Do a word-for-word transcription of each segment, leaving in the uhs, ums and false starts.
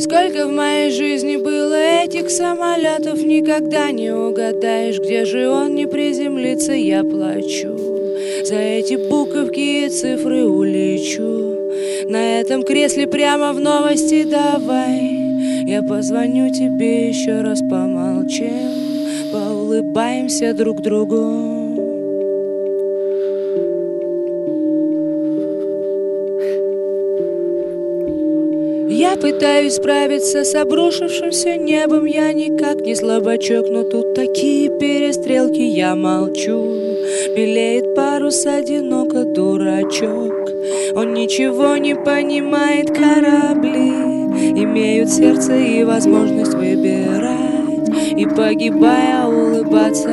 Сколько в моей жизни было этих самолетов, никогда не угадаешь, где же он не приземлится. Я плачу за эти буковки и цифры, улечу на этом кресле прямо в новости. Давай я позвоню тебе еще раз, помолчим, поулыбаемся друг другу. Я пытаюсь справиться с обрушившимся небом. Я никак не слабачок, но тут такие перестрелки. Я молчу, белеет парус, одиноко дурачок. Он ничего не понимает, корабли имеют сердце и возможность выбирать, и погибая улыбаться.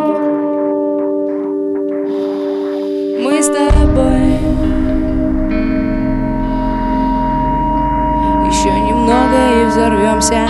Мы с тобой еще немного и взорвемся.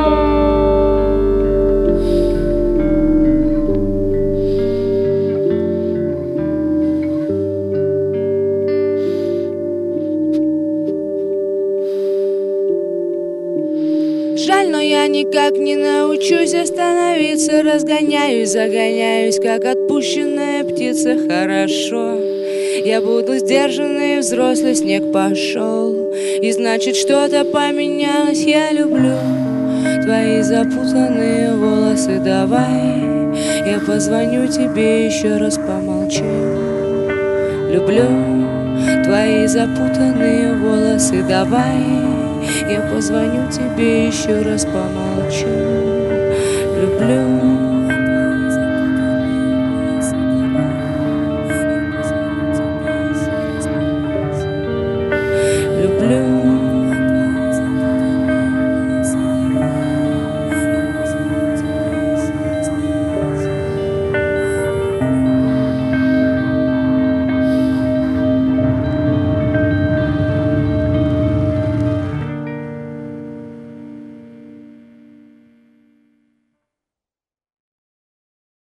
Жаль, но я никак не научусь остановиться. Разгоняюсь, загоняюсь, как отпущенная птица. Хорошо, я буду сдержанный, взрослый, снег пошел, и значит что-то поменялось. Я люблю твои запутанные волосы. Давай я позвоню тебе еще раз, помолчим. Люблю твои запутанные волосы. Давай я позвоню тебе еще раз, помолчим. Люблю